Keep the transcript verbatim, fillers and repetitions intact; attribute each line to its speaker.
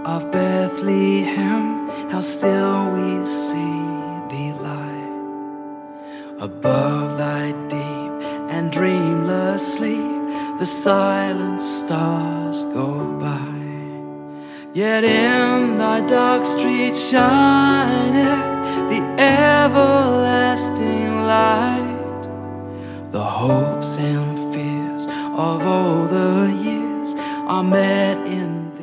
Speaker 1: of Bethlehem, how still we see thee lie above thy deep and dreamless sleep. The silent stars go by, yet in thy dark street shineth the everlasting light. The hopes and fears of all the years are met in